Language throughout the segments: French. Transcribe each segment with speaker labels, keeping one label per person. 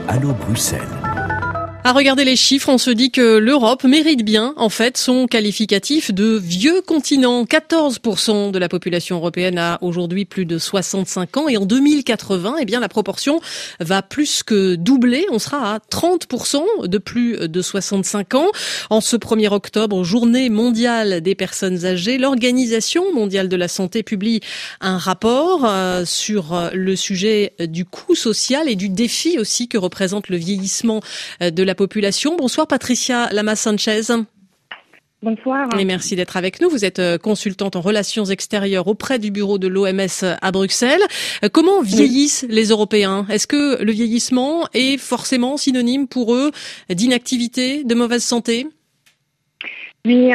Speaker 1: Allo Bruxelles.
Speaker 2: À regarder les chiffres, on se dit que l'Europe mérite bien, en fait, son qualificatif de vieux continent. 14% de la population européenne a aujourd'hui plus de 65 ans et en 2080, la proportion va plus que doubler. On sera à 30% de plus de 65 ans. En ce 1er octobre, journée mondiale des personnes âgées, l'Organisation mondiale de la santé publie un rapport sur le sujet du coût social et du défi aussi que représente le vieillissement de la population. Bonsoir Patricia Lamas-Sanchez.
Speaker 3: Bonsoir.
Speaker 2: Et merci d'être avec nous. Vous êtes consultante en relations extérieures auprès du bureau de l'OMS à Bruxelles. Comment vieillissent les Européens ? Est-ce que le vieillissement est forcément synonyme pour eux d'inactivité, de mauvaise santé ?
Speaker 3: Oui,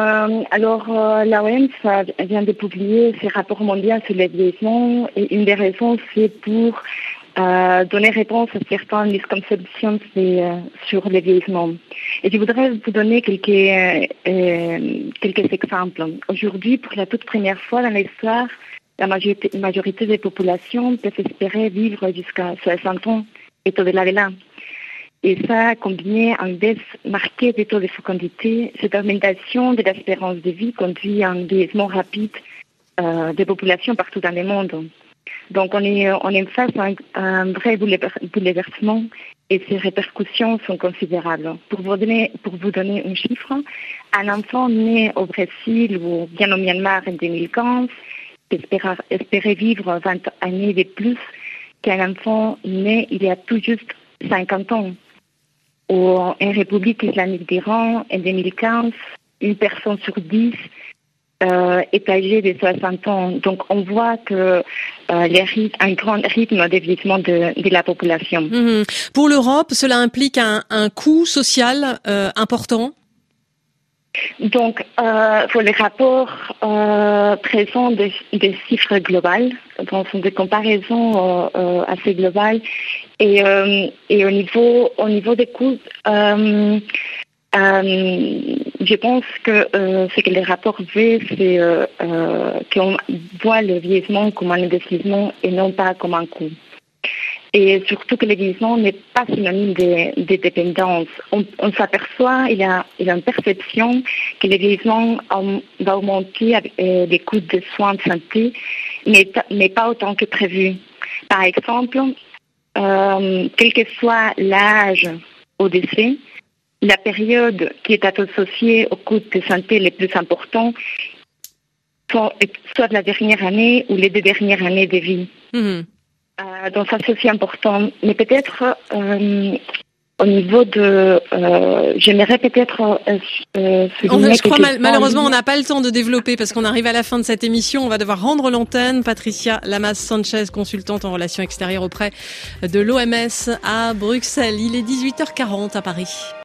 Speaker 3: l'OMS vient de publier ce rapport mondial sur le vieillissement et une des raisons, c'est pour donner réponse à certaines misconceptions sur le vieillissement. Et je voudrais vous donner quelques exemples. Aujourd'hui, pour la toute première fois dans l'histoire, la majorité des populations peuvent espérer vivre jusqu'à 60 ans et au-delà de là. Et ça, combiné à une baisse marquée des taux de fécondité, cette augmentation de l'espérance de vie conduit à un vieillissement rapide des populations partout dans le monde. Donc, on est face à un vrai bouleversement et ses répercussions sont considérables. Pour vous donner un chiffre, un enfant né au Brésil ou bien au Myanmar en 2015 espérait vivre 20 années de plus qu'un enfant né il y a tout juste 50 ans. Ou en République islamique d'Iran, en 2015, une personne sur 10 est âgée de 60 ans. Donc, on voit que un grand rythme de vieillissement de la population.
Speaker 2: Pour l'Europe, cela implique un coût social important ?
Speaker 3: Donc, pour les rapports présents des chiffres globales, donc sont des comparaisons assez globales, et au niveau des coûts, je pense que ce que les rapports veulent, c'est qu'on voit le vieillissement comme un investissement et non pas comme un coût. Et surtout que le vieillissement n'est pas synonyme de dépendance. On s'aperçoit, il y a une perception que le vieillissement va augmenter avec les coûts de soins de santé, mais pas autant que prévu. Par exemple, quel que soit l'âge au décès, la période qui est associée aux coûts de santé les plus importants, soit la dernière année ou les 2 dernières années de vie. Donc ça c'est aussi important. Mais peut-être au niveau de... j'aimerais peut-être...
Speaker 2: je crois malheureusement on n'a pas le temps de développer parce qu'on arrive à la fin de cette émission. On va devoir rendre l'antenne. Patricia Lamas-Sanchez, consultante en relations extérieures auprès de l'OMS à Bruxelles. Il est 18h40 à Paris.